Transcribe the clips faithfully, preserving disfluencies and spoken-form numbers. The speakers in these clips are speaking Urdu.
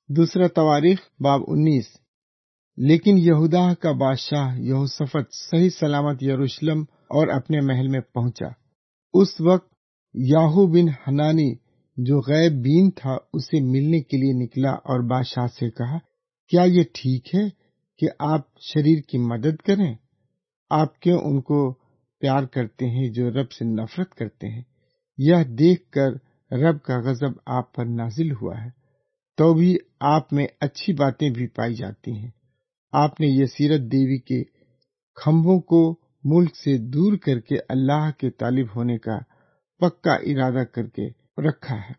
دوسرا تواریخ باب انیس۔ لیکن یہودا کا بادشاہ یہوشافط صحیح سلامت یروشلم اور اپنے محل میں پہنچا۔ اس وقت یاہو بن حنانی جو غیب بین تھا اسے ملنے کے لیے نکلا اور بادشاہ سے کہا، کیا یہ ٹھیک ہے کہ آپ شریر کی مدد کریں؟ آپ کیوں ان کو پیار کرتے ہیں جو رب سے نفرت کرتے ہیں؟ یہ دیکھ کر رب کا غضب آپ پر نازل ہوا ہے، تو بھی آپ میں اچھی باتیں بھی پائی جاتی ہیں۔ آپ نے یسیرت دیوی کے کھمبوں کو ملک سے دور کر کے اللہ کے طالب ہونے کا پکا ارادہ کر کے رکھا ہے۔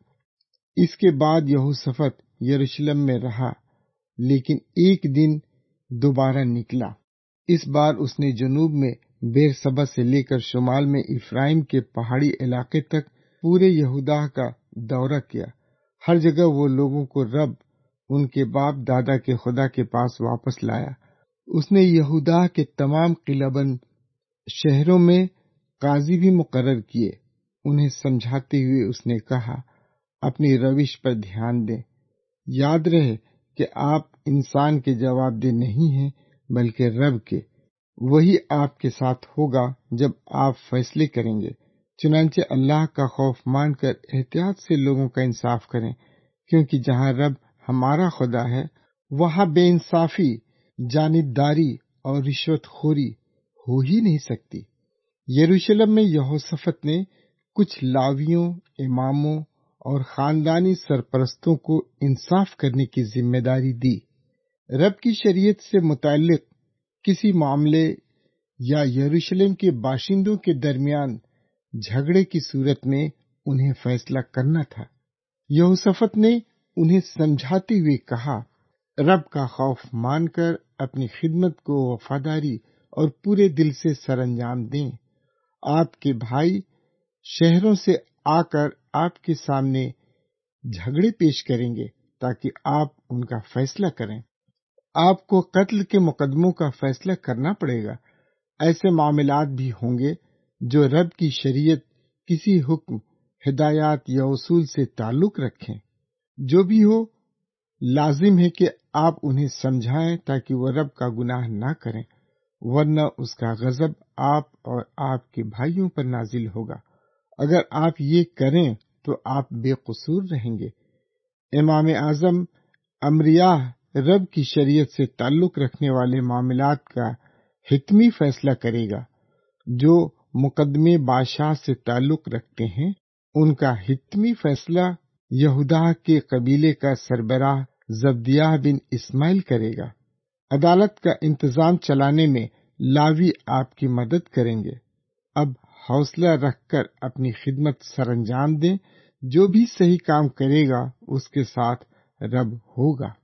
اس کے بعد یہوشافط یروشلم میں رہا، لیکن ایک دن دوبارہ نکلا۔ اس بار اس نے جنوب میں بیرشبہ سے لے کر شمال میں افرائیم کے پہاڑی علاقے تک پورے یہودا کا دورہ کیا۔ ہر جگہ وہ لوگوں کو رب ان کے باپ دادا کے خدا کے پاس واپس لایا۔ اس نے یہودا کے تمام قلعہ بند شہروں میں قاضی بھی مقرر کیے۔ انہیں سمجھاتے ہوئے اس نے کہا، اپنی روش پر دھیان دیں۔ یاد رہے کہ آپ انسان کے جواب دہ نہیں ہیں بلکہ رب کے۔ وہی آپ کے ساتھ ہوگا جب آپ فیصلے کریں گے۔ چنانچہ اللہ کا خوف مان کر احتیاط سے لوگوں کا انصاف کریں، کیونکہ جہاں رب ہمارا خدا ہے وہاں بے انصافی، جانبداری اور رشوت خوری ہو ہی نہیں سکتی۔ یروشلم میں یہوشافط نے کچھ لاویوں، اماموں اور خاندانی سرپرستوں کو انصاف کرنے کی ذمہ داری دی۔ رب کی شریعت سے متعلق کسی معاملے یا یروشلم کے باشندوں کے درمیان جھگڑے کی صورت میں انہیں فیصلہ کرنا تھا۔ یہوشافط نے انہیں سمجھاتے ہوئے کہا، رب کا خوف مان کر اپنی خدمت کو وفاداری اور پورے دل سے سر انجام دیں۔ آپ کے بھائی شہروں سے آ کر آپ کے سامنے جھگڑے پیش کریں گے تاکہ آپ ان کا فیصلہ کریں۔ آپ کو قتل کے مقدموں کا فیصلہ کرنا پڑے گا۔ ایسے معاملات بھی ہوں گے جو رب کی شریعت، کسی حکم، ہدایات یا اصول سے تعلق رکھیں۔ جو بھی ہو، لازم ہے کہ آپ انہیں سمجھائیں تاکہ وہ رب کا گناہ نہ کریں، ورنہ اس کا غضب آپ اور آپ کے بھائیوں پر نازل ہوگا۔ اگر آپ یہ کریں تو آپ بے قصور رہیں گے۔ امام اعظم امریاہ رب کی شریعت سے تعلق رکھنے والے معاملات کا حتمی فیصلہ کرے گا۔ جو مقدمے بادشاہ سے تعلق رکھتے ہیں ان کا حتمی فیصلہ یہودا کے قبیلے کا سربراہ زبدیہ بن اسماعیل کرے گا۔ عدالت کا انتظام چلانے میں لاوی آپ کی مدد کریں گے۔ اب حوصلہ رکھ کر اپنی خدمت سر انجام دیں۔ جو بھی صحیح کام کرے گا اس کے ساتھ رب ہوگا۔